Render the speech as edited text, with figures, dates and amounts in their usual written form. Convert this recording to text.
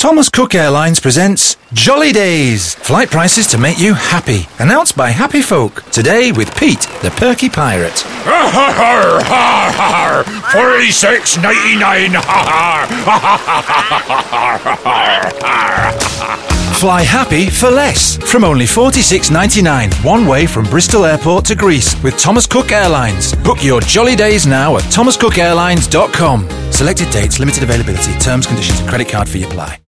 Thomas Cook Airlines presents Jolly Days, flight prices to make you happy. Announced by happy folk. Today with Pete, the perky pirate. $46.99. Fly happy for less. From only $46.99. One way from Bristol Airport to Greece with Thomas Cook Airlines. Book your Jolly Days now at thomascookairlines.com. Selected dates, limited availability, terms, conditions and credit card fee apply.